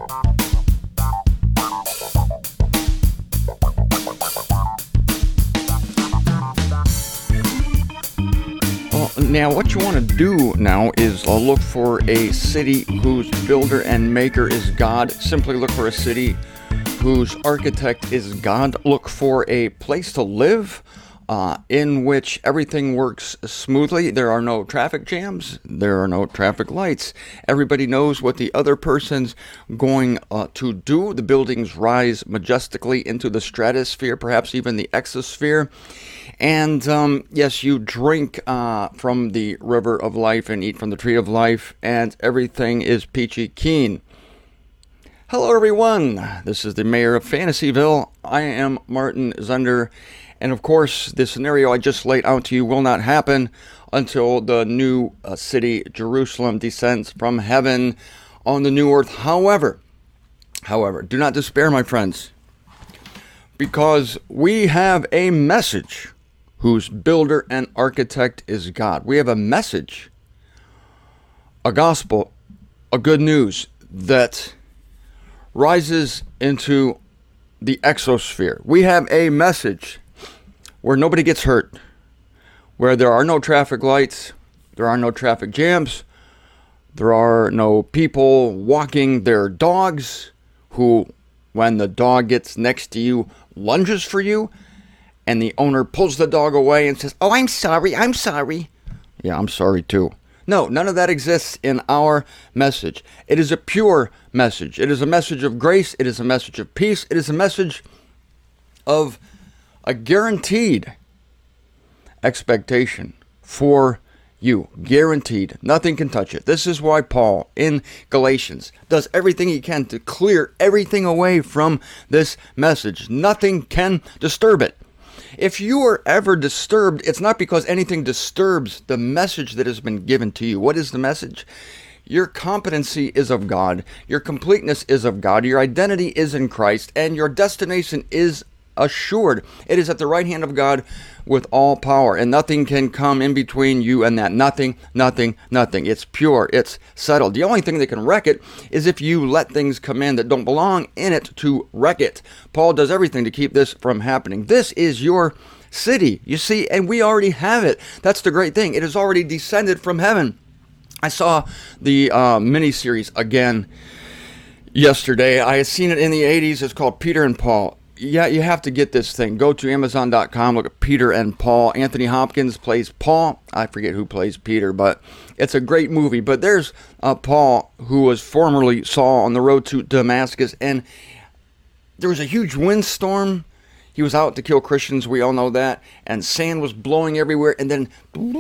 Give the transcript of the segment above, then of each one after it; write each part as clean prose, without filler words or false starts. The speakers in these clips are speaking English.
Now, what you want to do now is look for a city whose builder and maker is God. Simply look for a city whose architect is God. Look for a place to live in which everything works smoothly. There are no traffic jams. There are no traffic lights. Everybody knows what the other person's going to do. The buildings rise majestically into the stratosphere, perhaps even the exosphere. And yes, you drink from the river of life and eat from the tree of life, and everything is peachy keen. Hello, everyone. This is the mayor of Fantasyville. I am Martin Zunder. And of course, the scenario I just laid out to you will not happen until the new city, Jerusalem, descends from heaven on the new earth. However, do not despair, my friends, because we have a message whose builder and architect is God. We have a message, a gospel, a good news that rises into the exosphere. We have a message where nobody gets hurt, where there are no traffic lights, there are no traffic jams, there are no people walking their dogs who, when the dog gets next to you, lunges for you, and the owner pulls the dog away and says, "Oh, I'm sorry. Yeah, I'm sorry too. No, none of that exists in our message. It is a pure message. It is a message of grace. It is a message of peace. It is a message of a guaranteed expectation for you. Guaranteed. Nothing can touch it. This is why Paul in Galatians does everything he can to clear everything away from this message. Nothing can disturb it. If you are ever disturbed, it's not because anything disturbs the message that has been given to you. What is the message? Your competency is of God. Your completeness is of God. Your identity is in Christ. And your destination is assured. It is at the right hand of God with all power. And nothing can come in between you and that. Nothing. It's pure. It's settled. The only thing that can wreck it is if you let things come in that don't belong in it to wreck it. Paul does everything to keep this from happening. This is your city, you see, and we already have it. That's the great thing. It has already descended from heaven. I saw the miniseries again yesterday. I had seen it in the 80s. It's called Peter and Paul. Yeah, you have to get this thing. Go to Amazon.com, look at Peter and Paul. Anthony Hopkins plays Paul. I forget who plays Peter, but it's a great movie. But there's Paul, who was formerly Saul on the road to Damascus, and there was a huge windstorm. He was out to kill Christians, we all know that, and sand was blowing everywhere, and then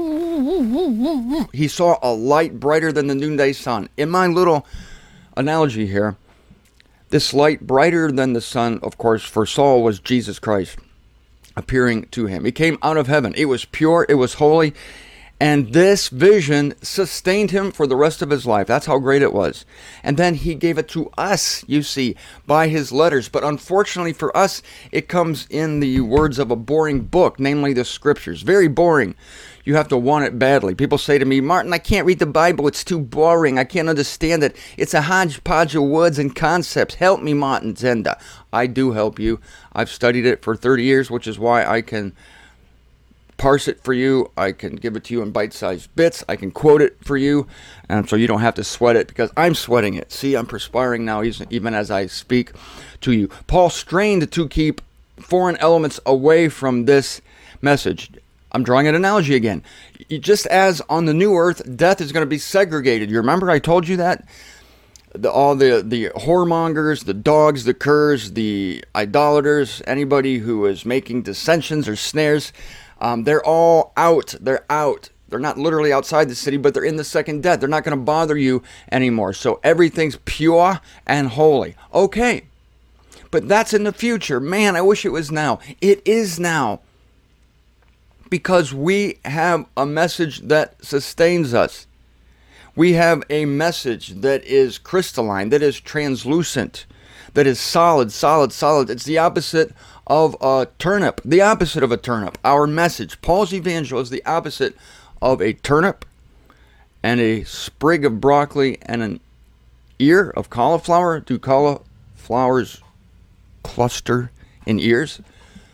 he saw a light brighter than the noonday sun. In my little analogy here, this light brighter than the sun, of course, for Saul was Jesus Christ appearing to him. He came out of heaven. It was pure. It was holy. And this vision sustained him for the rest of his life. That's how great it was. And then he gave it to us, you see, by his letters. But unfortunately for us, it comes in the words of a boring book, namely the scriptures. Very boring. You have to want it badly. People say to me, "Martin, I can't read the Bible. It's too boring. I can't understand it. It's a hodgepodge of words and concepts. Help me, Martin Zenda." I do help you. I've studied it for 30 years, which is why I can parse it for you. I can give it to you in bite-sized bits. I can quote it for you, and so you don't have to sweat it because I'm sweating it. See, I'm perspiring now even as I speak to you. Paul strained to keep foreign elements away from this message. I'm drawing an analogy again. Just as on the new earth, death is going to be segregated. You remember I told you that? All the whoremongers, the dogs, the curs, the idolaters, anybody who is making dissensions or snares, they're all out. They're out. They're not literally outside the city, but they're in the second death. They're not going to bother you anymore. So everything's pure and holy. Okay. But that's in the future. Man, I wish it was now. It is now. Because we have a message that sustains us. We have a message that is crystalline, that is translucent, that is solid. It's the opposite of a turnip. The opposite of a turnip. Our message, Paul's evangel, is the opposite of a turnip and a sprig of broccoli and an ear of cauliflower? Do cauliflowers cluster in ears?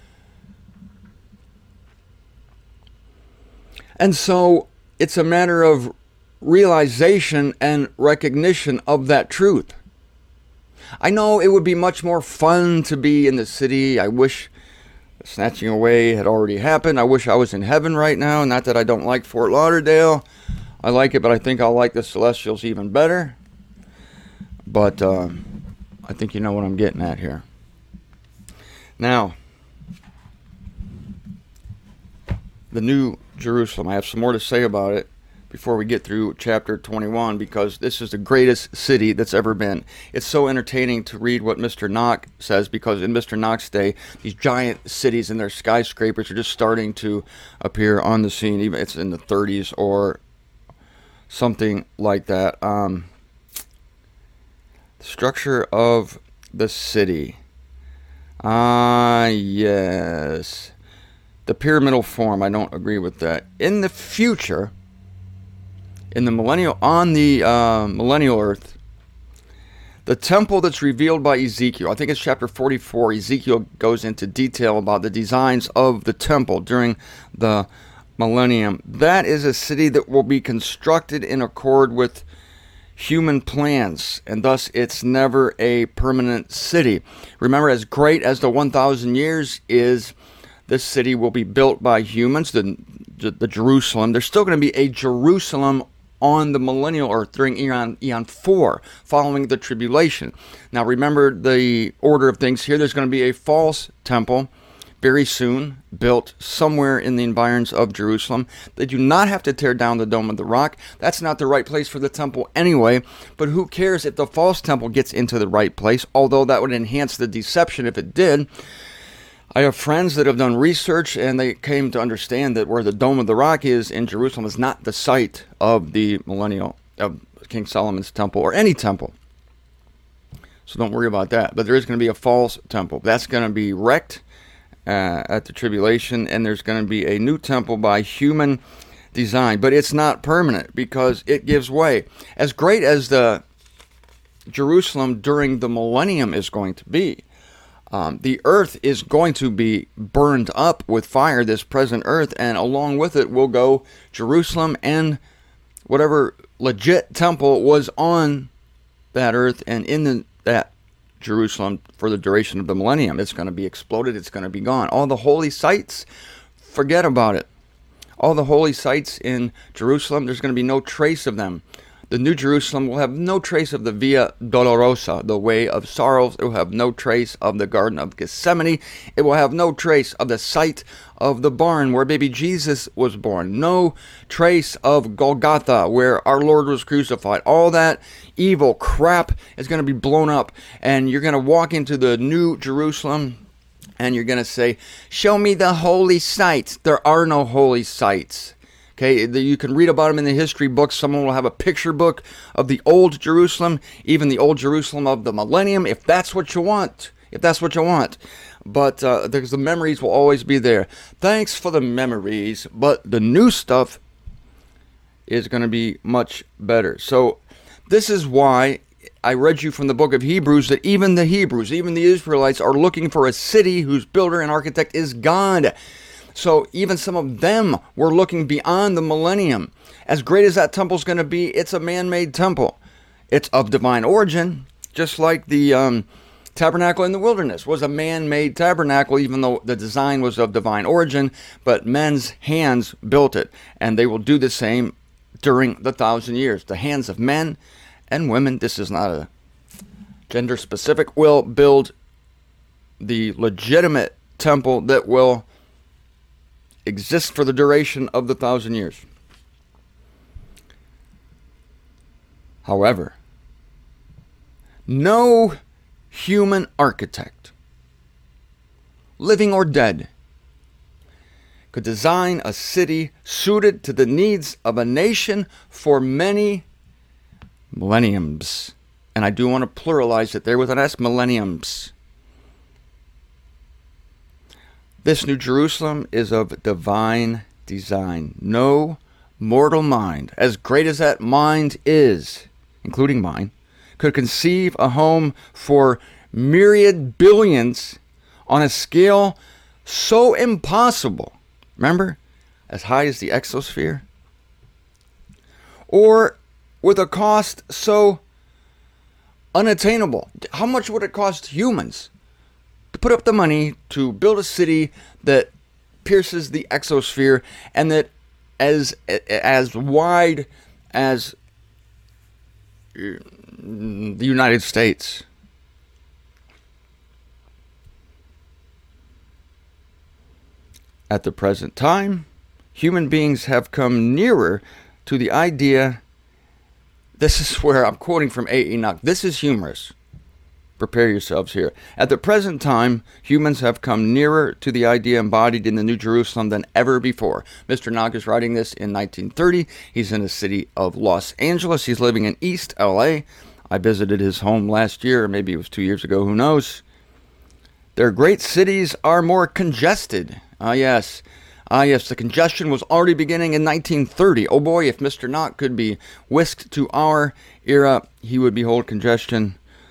And so it's a matter of realization and recognition of that truth. I know it would be much more fun to be in the city. I wish snatching away had already happened. I wish I was in heaven right now. Not that I don't like Fort Lauderdale. I like it, but I think I'll like the Celestials even better. But I think you know what I'm getting at here. Now, the New Jerusalem. I have some more to say about it before we get through chapter 21, because this is the greatest city that's ever been. It's so entertaining to read what Mr. Knock says, because in Mr. Knock's day, these giant cities and their skyscrapers are just starting to appear on the scene. Even it's in the 30s or something like that. The structure of the city. Yes. The pyramidal form, I don't agree with that. In the future, on the millennial earth, the temple that's revealed by Ezekiel, I think it's chapter 44, Ezekiel goes into detail about the designs of the temple during the millennium. That is a city that will be constructed in accord with human plans, and thus it's never a permanent city. Remember, as great as the 1,000 years is, this city will be built by humans, the Jerusalem. There's still going to be a Jerusalem on the millennial earth during Eon 4, following the tribulation. Now remember the order of things here. There's going to be a false temple very soon, built somewhere in the environs of Jerusalem. They do not have to tear down the Dome of the Rock. That's not the right place for the temple anyway, but who cares if the false temple gets into the right place, although that would enhance the deception if it did. I have friends that have done research, and they came to understand that where the Dome of the Rock is in Jerusalem is not the site of the millennial, of King Solomon's temple, or any temple. So don't worry about that. But there is going to be a false temple. That's going to be wrecked at the tribulation, and there's going to be a new temple by human design. But it's not permanent, because it gives way. As great as the Jerusalem during the millennium is going to be, the earth is going to be burned up with fire, this present earth, and along with it will go Jerusalem and whatever legit temple was on that earth and in that Jerusalem for the duration of the millennium. It's going to be exploded. It's going to be gone. All the holy sites, forget about it. All the holy sites in Jerusalem, there's going to be no trace of them. The New Jerusalem will have no trace of the Via Dolorosa, the way of sorrows. It will have no trace of the Garden of Gethsemane. It will have no trace of the site of the barn where baby Jesus was born. No trace of Golgotha, where our Lord was crucified. All that evil crap is going to be blown up, and you're going to walk into the New Jerusalem, and you're going to say, "Show me the holy sites." There are no holy sites. Okay, you can read about them in the history books. Someone will have a picture book of the old Jerusalem, even the old Jerusalem of the millennium, if that's what you want. If that's what you want. But because the memories will always be there. Thanks for the memories, but the new stuff is going to be much better. So this is why I read you from the book of Hebrews that even the Hebrews, even the Israelites, are looking for a city whose builder and architect is God. So even some of them were looking beyond the millennium. As great as that temple's going to be, it's a man-made temple. It's of divine origin, just like the tabernacle in the wilderness was a man-made tabernacle, even though the design was of divine origin, but men's hands built it, and they will do the same during the 1,000 years. The hands of men and women, this is not a gender specific, will build the legitimate temple that will exist for the duration of the 1,000 years. However, no human architect, living or dead, could design a city suited to the needs of a nation for many millenniums. And I do want to pluralize it there with an S, millenniums. This New Jerusalem is of divine design. No mortal mind, as great as that mind is, including mine, could conceive a home for myriad billions on a scale so impossible, remember, as high as the exosphere, or with a cost so unattainable. How much would it cost humans to put up the money to build a city that pierces the exosphere and that as wide as the United States? At the present time, human beings have come nearer to the idea. This is where I'm quoting from A. Enoch. This is humorous. Prepare yourselves here. At the present time, humans have come nearer to the idea embodied in the New Jerusalem than ever before. Mr. Enoch is writing this in 1930. He's in the city of Los Angeles. He's living in East LA. I visited his home last year, or maybe it was 2 years ago, who knows. Their great cities are more congested. Yes, the congestion was already beginning in 1930. Oh boy, if Mr. Enoch could be whisked to our era, he would behold congestion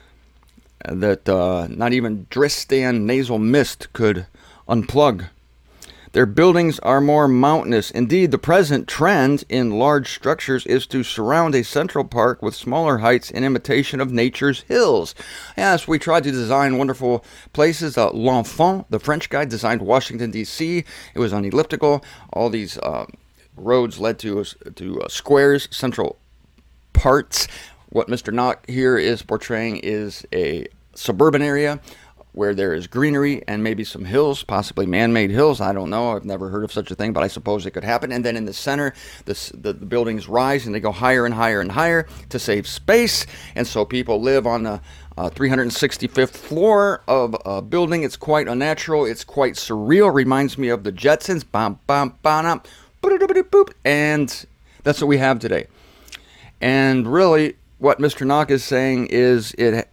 that not even Dristan nasal mist could unplug. Their buildings are more mountainous. Indeed, the present trend in large structures is to surround a central park with smaller heights in imitation of nature's hills. Yes, we tried to design wonderful places. L'Enfant, the French guy, designed Washington, D.C. It was on elliptical. All these roads led to squares, central parts. What Mr. Enoch here is portraying is a suburban area where there is greenery and maybe some hills, possibly man-made hills. I don't know. I've never heard of such a thing, but I suppose it could happen. And then in the center, the buildings rise and they go higher and higher and higher to save space. And so people live on the 365th floor of a building. It's quite unnatural. It's quite surreal. Reminds me of the Jetsons. Bam, bam, bam, boop. And that's what we have today. And really, what Mr. Enoch is saying is,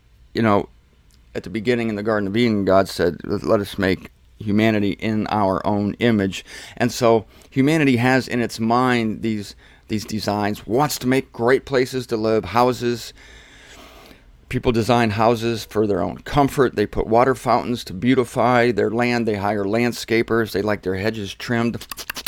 at the beginning in the Garden of Eden, God said, let us make humanity in our own image. And so humanity has in its mind these designs, wants to make great places to live, houses. People design houses for their own comfort. They put water fountains to beautify their land. They hire landscapers. They like their hedges trimmed.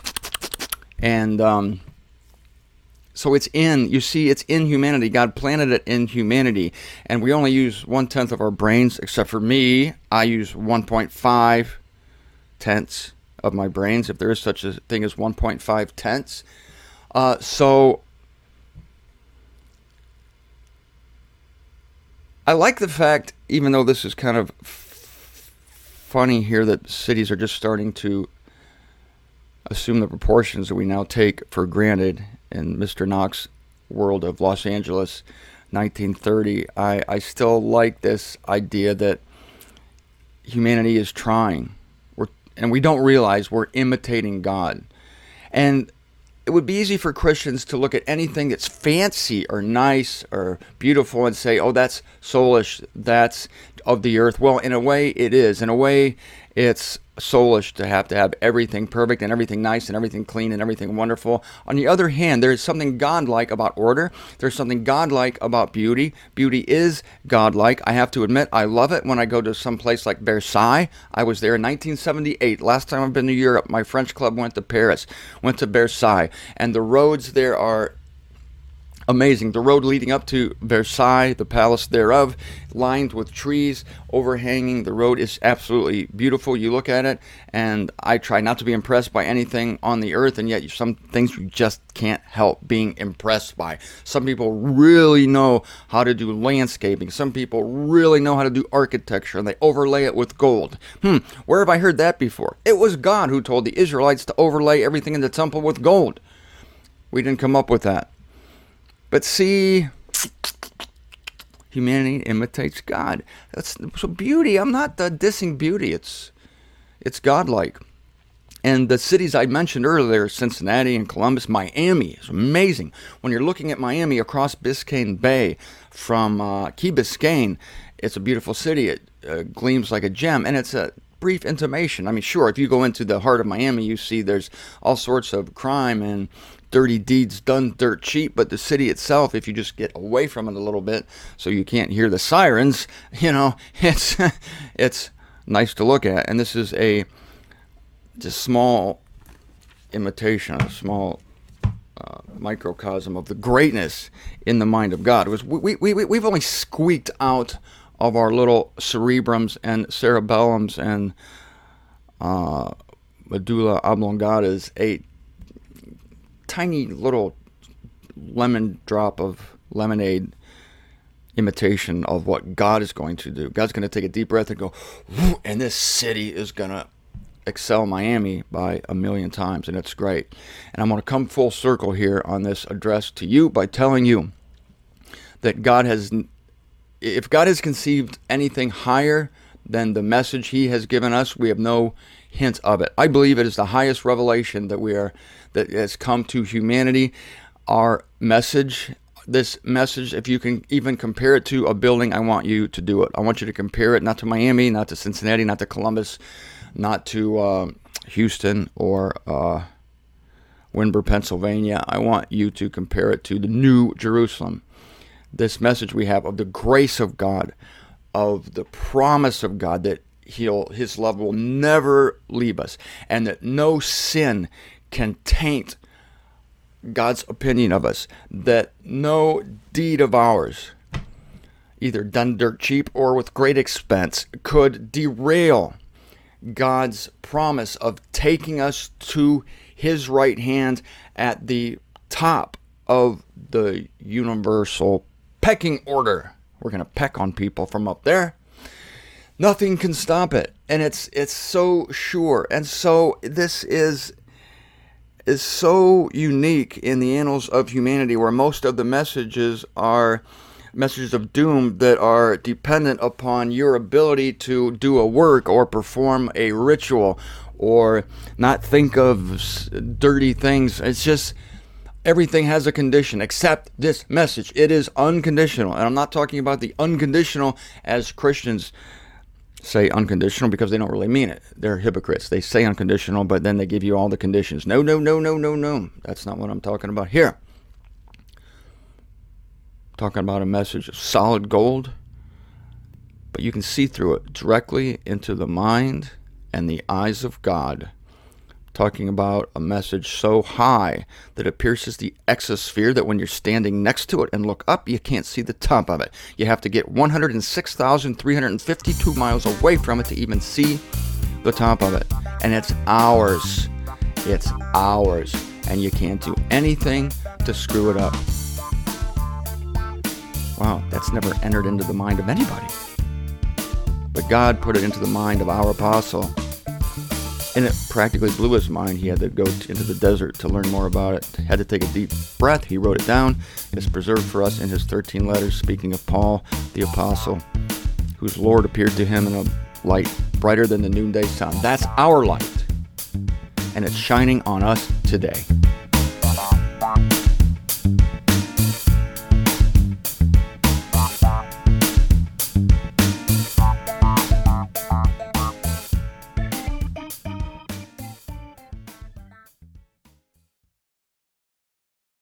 And so it's in humanity. God planted it in humanity. And we only use 1/10 of our brains, except for me. I use 1.5 tenths of my brains, if there is such a thing as 1.5 tenths. So I like the fact, even though this is kind of funny here, that cities are just starting to assume the proportions that we now take for granted in Mr. Enoch's world of Los Angeles, 1930, I still like this idea that humanity is trying. And we don't realize we're imitating God. And it would be easy for Christians to look at anything that's fancy or nice or beautiful and say, oh, that's soulish, that's of the earth. Well, in a way, it is. In a way, it's soulish to have everything perfect and everything nice and everything clean and everything wonderful. On the other hand, there is something godlike about order. There's something godlike about beauty. Beauty is godlike. I have to admit, I love it when I go to some place like Versailles. I was there in 1978. Last time I've been to Europe, my French club went to Paris, went to Versailles, and the roads there are amazing. The road leading up to Versailles, the palace thereof, lined with trees overhanging. The road is absolutely beautiful. You look at it, and I try not to be impressed by anything on the earth, and yet some things you just can't help being impressed by. Some people really know how to do landscaping. Some people really know how to do architecture, and they overlay it with gold. Where have I heard that before? It was God who told the Israelites to overlay everything in the temple with gold. We didn't come up with that. But see, humanity imitates God. So beauty, I'm not dissing beauty. It's godlike. And the cities I mentioned earlier, Cincinnati and Columbus, Miami is amazing. When you're looking at Miami across Biscayne Bay from Key Biscayne, it's a beautiful city. It gleams like a gem, and it's a brief intimation. I mean, sure, if you go into the heart of Miami, you see there's all sorts of crime and dirty deeds done dirt cheap, but the city itself, if you just get away from it a little bit so you can't hear the sirens, it's nice to look at. And this is just small imitation, a small microcosm of the greatness in the mind of God. It was, we've only squeaked out of our little cerebrums and cerebellums and medulla oblongata a tiny little lemon drop of lemonade imitation of what God is going to do. God's going to take a deep breath and go, and this city is going to excel Miami by 1,000,000 times, and it's great. And I'm going to come full circle here on this address to you by telling you that if God has conceived anything higher than the message he has given us, we have no hint of it. I believe it is the highest revelation that has come to humanity. Our message, this message, if you can even compare it to a building, I want you to do it. I want you to compare it not to Miami, not to Cincinnati, not to Columbus, not to Houston or Windber, Pennsylvania. I want you to compare it to the New Jerusalem. This message we have of the grace of God, of the promise of God that his love will never leave us, and that no sin can taint God's opinion of us, that no deed of ours, either done dirt cheap or with great expense, could derail God's promise of taking us to his right hand at the top of the universal pecking order. We're going to peck on people from up there. Nothing can stop it. And it's so sure. And so this is so unique in the annals of humanity, where most of the messages are messages of doom that are dependent upon your ability to do a work or perform a ritual or not think of dirty things. It's just everything has a condition except this message. It is unconditional. And I'm not talking about the unconditional as Christians say unconditional, because they don't really mean it. They're hypocrites. They say unconditional, but then they give you all the conditions. No. That's not what I'm talking about here. I'm talking about a message of solid gold, but you can see through it directly into the mind and the eyes of God. Talking about a message so high that it pierces the exosphere, that when you're standing next to it and look up, you can't see the top of it. You have to get 106,352 miles away from it to even see the top of it. And it's ours. It's ours. And you can't do anything to screw it up. Wow, that's never entered into the mind of anybody. But God put it into the mind of our apostle. And it practically blew his mind. He had to go into the desert to learn more about it. Had to take a deep breath. He wrote it down. It's preserved for us in his 13 letters, speaking of Paul, the apostle, whose Lord appeared to him in a light brighter than the noonday sun. That's our light. And it's shining on us today.